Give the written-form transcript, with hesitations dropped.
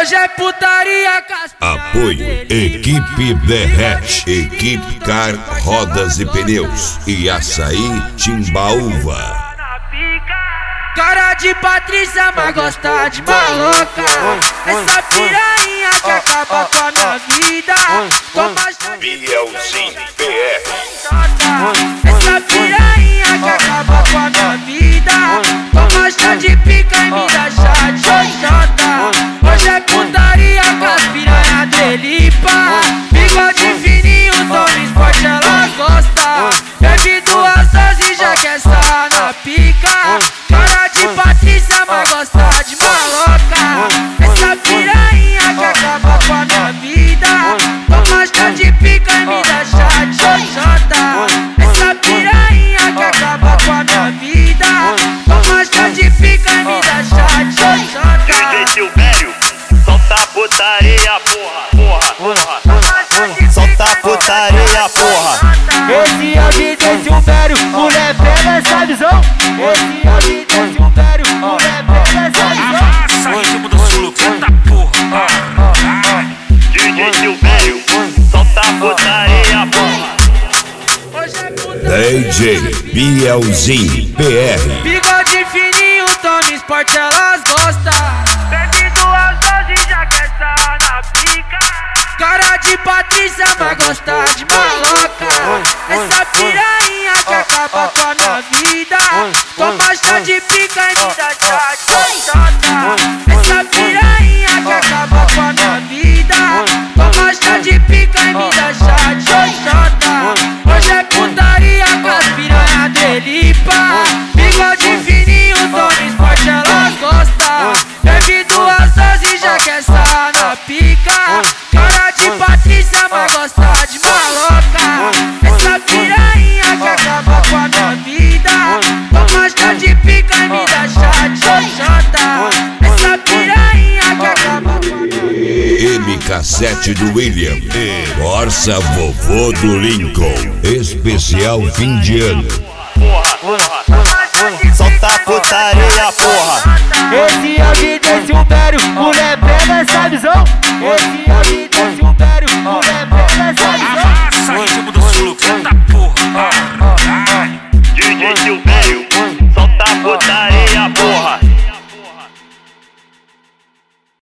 Hoje é putaria, Apoio Equipe Derrete, Equipe Car Rodas e Pneus e Açaí Timbaúva. Cara de Patrícia, mas gosta de maloca. Essa piranha que acaba com a minha vida. Bielzinho PR. Essa piranha que acaba com a minha vida. Toma chá de pica e me dá chá de xoxota. Hoje é putaria com as piranha delipa. Bigode fininho, Tony Sport ela gosta. Bebe 2 doses e já quer sarrar na pica. Cara de Patrícia, mas gosta de maloca. Essa piranha que acaba com a minha vida. Toma chá de pica e me dá chá de xoxota. Essa piranha que acaba com a minha vida. Toma chá de pica e me dá chá de xoxota. DJ Silvério, solta a putaria, porra. Solta a putaria, porra. Esse é o DJ Silvério, mulher pega essa visão. Esse é o DJ Silvério, mulher pega essa visão. Amassa, ritmo do sul, eita porra. DJ Silvério, solta a putaria, porra. DJ Bielzinho PR. Bigode fininho, Tony Sport elas gostam. Bebe 2 doses e já quer sarrar na pica. Cara de Patrícia, mas gosta de maloca. Essa piranha que acaba com a minha vida. Toma chá de pica e me dá chá de xoxota. Essa piranha que acaba com a minha vida. Toma chá de pica e me dá chá de xoxota. Hoje é putaria com as piranha delipa. Bigode fininho, Tony Sport elas gosta. Bebe 2 doses e já quer sarrar na pica. Cara de Patrícia, mas gosta de maloca. Essa piranha que acaba com a minha vida. Toma chá de pica e me dá chá de xoxota. Essa piranha que acaba com a minha vida. MK7 do William e Corsa Vovô do Lincoln. Especial fim de ano. Solta a putaria, porra. Esse é o DJ Silvério, mulher pega essa visão. Esse é o DJ